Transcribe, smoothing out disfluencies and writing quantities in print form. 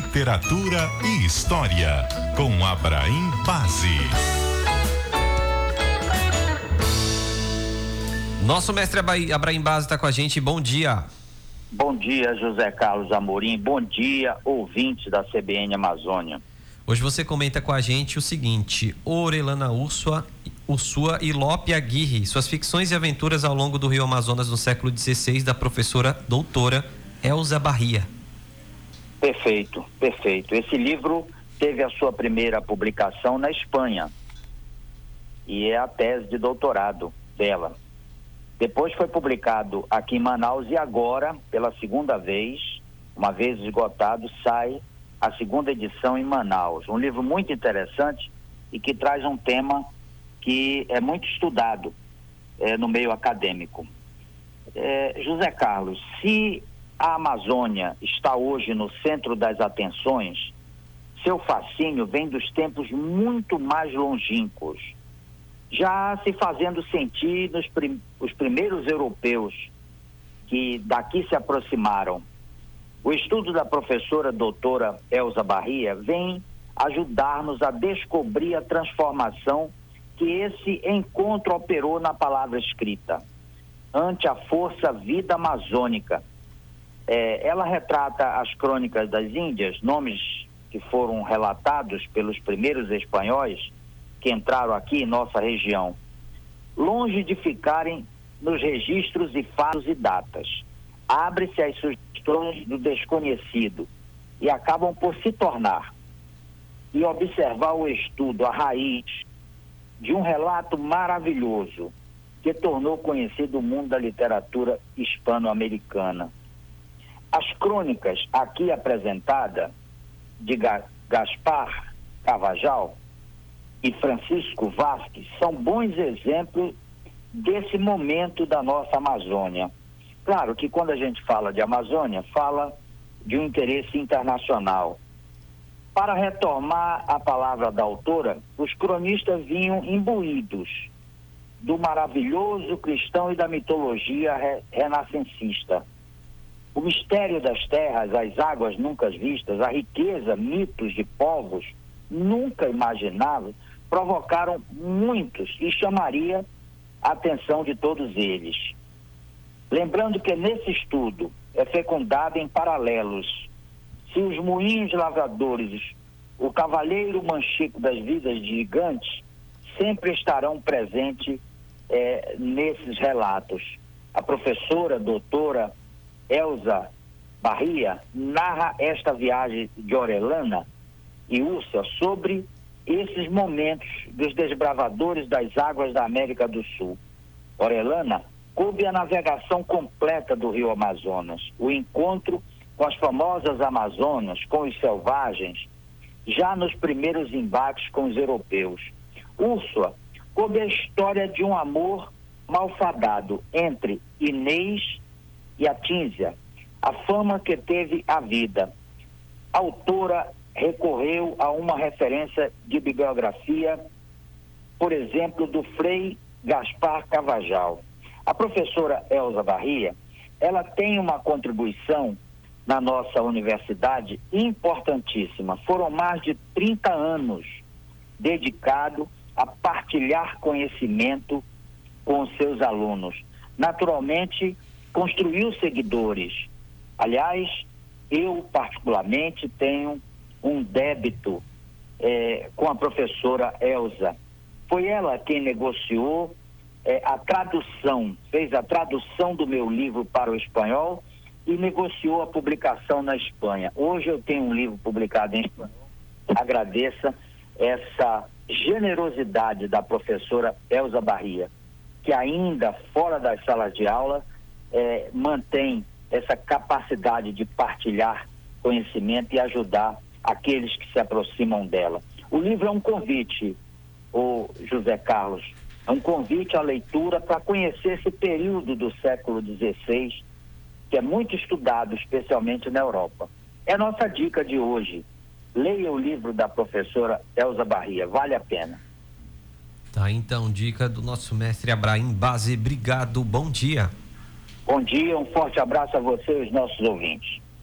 literatura e história, com Abraim Base. Nosso mestre Abraim Base está com a gente. Bom dia. Bom dia, José Carlos Amorim. Bom dia, ouvintes da CBN Amazônia. Hoje você comenta com a gente o seguinte: Orelhana Ursua e Lope Aguirre, suas ficções e aventuras ao longo do Rio Amazonas no século XVI, da professora doutora Elza Bahia. Perfeito. Esse livro teve a sua primeira publicação na Espanha e é a tese de doutorado dela. Depois foi publicado aqui em Manaus e agora, pela segunda vez, uma vez esgotado, sai a segunda edição em Manaus. Um livro muito interessante e que traz um tema que é muito estudado no meio acadêmico. José Carlos, se a Amazônia está hoje no centro das atenções, seu fascínio vem dos tempos muito mais longínquos, já se fazendo sentir os primeiros europeus que daqui se aproximaram. O estudo da professora doutora Elza Bahia vem ajudar-nos a descobrir a transformação que esse encontro operou na palavra escrita, ante a força vida amazônica. Ela retrata as crônicas das Índias, nomes que foram relatados pelos primeiros espanhóis que entraram aqui em nossa região, longe de ficarem nos registros e fatos e datas. Abre-se às sugestões do desconhecido e acabam por se tornar e observar o estudo, a raiz de um relato maravilhoso que tornou conhecido o mundo da literatura hispano-americana. As crônicas aqui apresentadas de Gaspar Cavajal e Francisco Vasques são bons exemplos desse momento da nossa Amazônia. Claro que quando a gente fala de Amazônia, fala de um interesse internacional. Para retomar a palavra da autora, os cronistas vinham imbuídos do maravilhoso cristão e da mitologia renascencista. O mistério das terras, as águas nunca vistas, a riqueza, mitos de povos nunca imaginados, provocaram muitos e chamaria a atenção de todos eles. Lembrando que nesse estudo é fecundado em paralelos. Se os moinhos lavradores, o cavalheiro manchico das vidas gigantes, sempre estarão presentes nesses relatos. A professora, doutora Elza Bahia, narra esta viagem de Orelhana e Ursua sobre esses momentos dos desbravadores das águas da América do Sul. Orelhana coube a navegação completa do rio Amazonas, o encontro com as famosas Amazonas, com os selvagens, já nos primeiros embates com os europeus. Ursua coube a história de um amor malfadado entre Inês e a Tínsia, a fama que teve a vida. A autora recorreu a uma referência de bibliografia, por exemplo, do Frei Gaspar Cavajal. A professora Elza Bahia, ela tem uma contribuição na nossa universidade importantíssima. Foram mais de 30 anos dedicados a partilhar conhecimento com os seus alunos. Naturalmente, construiu seguidores. Aliás, eu particularmente tenho um débito com a professora Elza. Foi ela quem negociou a tradução, fez a tradução do meu livro para o espanhol e negociou a publicação na Espanha. Hoje eu tenho um livro publicado em espanhol. Agradeça essa generosidade da professora Elza Bahia, que ainda fora das salas de aula mantém essa capacidade de partilhar conhecimento e ajudar aqueles que se aproximam dela. O livro é um convite, José Carlos, é um convite à leitura para conhecer esse período do século XVI, que é muito estudado, especialmente na Europa. É a nossa dica de hoje. Leia o livro da professora Elza Bahia, vale a pena. Tá, então, dica do nosso mestre Abraim Base. Obrigado, bom dia. Bom dia, um forte abraço a você e aos nossos ouvintes.